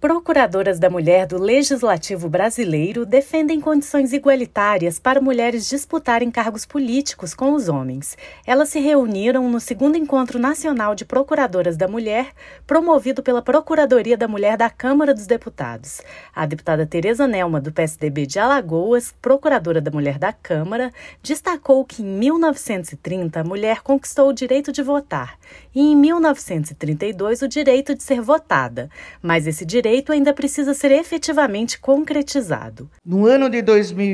Procuradoras da Mulher do Legislativo Brasileiro defendem condições igualitárias para mulheres disputarem cargos políticos com os homens. Elas se reuniram no 2º Encontro Nacional de Procuradoras da Mulher, promovido pela Procuradoria da Mulher da Câmara dos Deputados. A deputada Tereza Nelma, do PSDB de Alagoas, procuradora da Mulher da Câmara, destacou que em 1930 a mulher conquistou o direito de votar e em 1932 o direito de ser votada, mas esse direito ainda precisa ser efetivamente concretizado. No ano de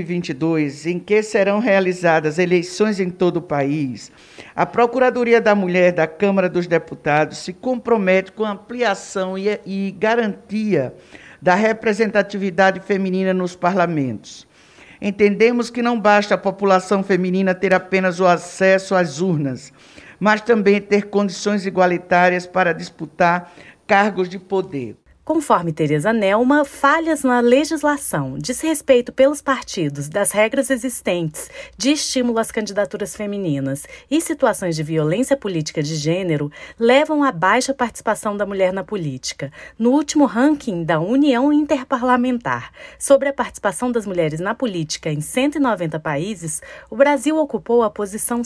2022, em que serão realizadas eleições em todo o país, a Procuradoria da Mulher da Câmara dos Deputados se compromete com a ampliação e garantia da representatividade feminina nos parlamentos. Entendemos que não basta a população feminina ter apenas o acesso às urnas, mas também ter condições igualitárias para disputar cargos de poder. Conforme Tereza Nelma, falhas na legislação, desrespeito pelos partidos das regras existentes de estímulo às candidaturas femininas e situações de violência política de gênero levam à baixa participação da mulher na política. No último ranking da União Interparlamentar sobre a participação das mulheres na política em 190 países, o Brasil ocupou a posição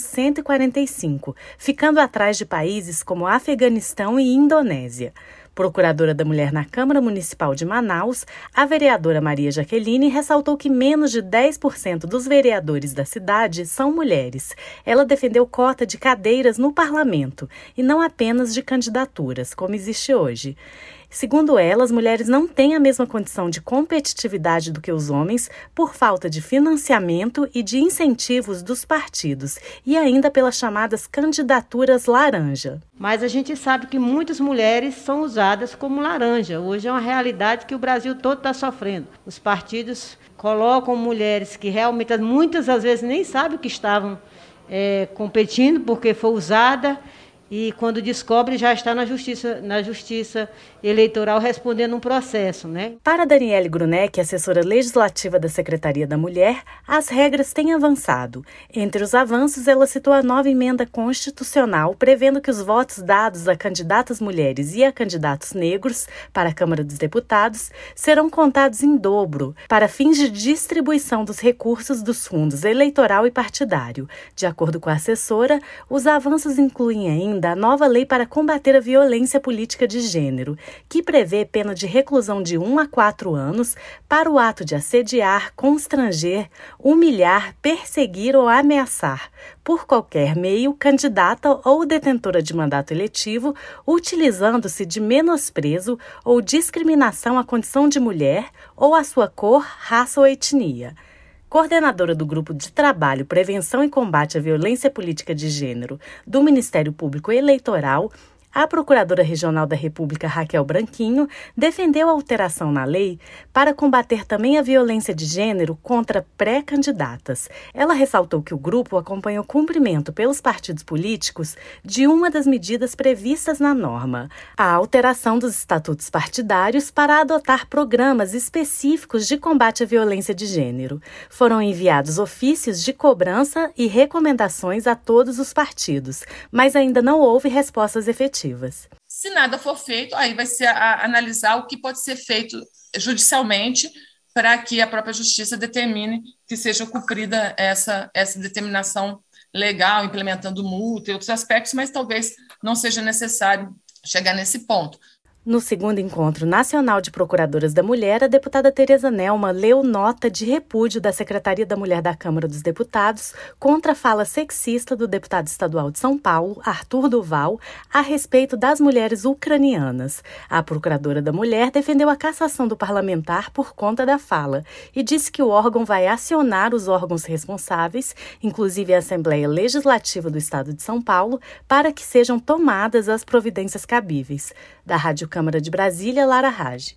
145, ficando atrás de países como Afeganistão e Indonésia. Procuradora da Mulher na Câmara Municipal de Manaus, a vereadora Maria Jaqueline ressaltou que menos de 10% dos vereadores da cidade são mulheres. Ela defendeu cota de cadeiras no parlamento e não apenas de candidaturas, como existe hoje. Segundo ela, as mulheres não têm a mesma condição de competitividade do que os homens por falta de financiamento e de incentivos dos partidos e ainda pelas chamadas candidaturas laranja. Mas a gente sabe que muitas mulheres são usadas como laranja. Hoje é uma realidade que o Brasil todo está sofrendo. Os partidos colocam mulheres que realmente muitas às vezes nem sabem o que estavam competindo porque foi usada. E quando descobre, já está na justiça eleitoral respondendo um processo, né? Para Daniele Gruneck, assessora legislativa da Secretaria da Mulher, as regras têm avançado. Entre os avanços, ela citou a nova emenda constitucional, prevendo que os votos dados a candidatas mulheres e a candidatos negros para a Câmara dos Deputados serão contados em dobro, para fins de distribuição dos recursos dos fundos eleitoral e partidário. De acordo com a assessora, os avanços incluem ainda a nova lei para combater a violência política de gênero, que prevê pena de reclusão de 1 a 4 anos para o ato de assediar, constranger, humilhar, perseguir ou ameaçar, por qualquer meio, candidata ou detentora de mandato eletivo, utilizando-se de menosprezo ou discriminação à condição de mulher ou à sua cor, raça ou etnia. Coordenadora do Grupo de Trabalho Prevenção e Combate à Violência Política de Gênero do Ministério Público Eleitoral, a Procuradora Regional da República, Raquel Branquinho, defendeu a alteração na lei para combater também a violência de gênero contra pré-candidatas. Ela ressaltou que o grupo acompanha o cumprimento pelos partidos políticos de uma das medidas previstas na norma, a alteração dos estatutos partidários para adotar programas específicos de combate à violência de gênero. Foram enviados ofícios de cobrança e recomendações a todos os partidos, mas ainda não houve respostas efetivas. Se nada for feito, aí vai ser analisar o que pode ser feito judicialmente para que a própria justiça determine que seja cumprida essa determinação legal, implementando multa e outros aspectos, mas talvez não seja necessário chegar nesse ponto. No 2º Encontro Nacional de Procuradoras da Mulher, a deputada Tereza Nelma leu nota de repúdio da Secretaria da Mulher da Câmara dos Deputados contra a fala sexista do deputado estadual de São Paulo, Arthur Duval, a respeito das mulheres ucranianas. A procuradora da Mulher defendeu a cassação do parlamentar por conta da fala e disse que o órgão vai acionar os órgãos responsáveis, inclusive a Assembleia Legislativa do Estado de São Paulo, para que sejam tomadas as providências cabíveis. Da Rádio Câmara de Brasília, Lara Rage.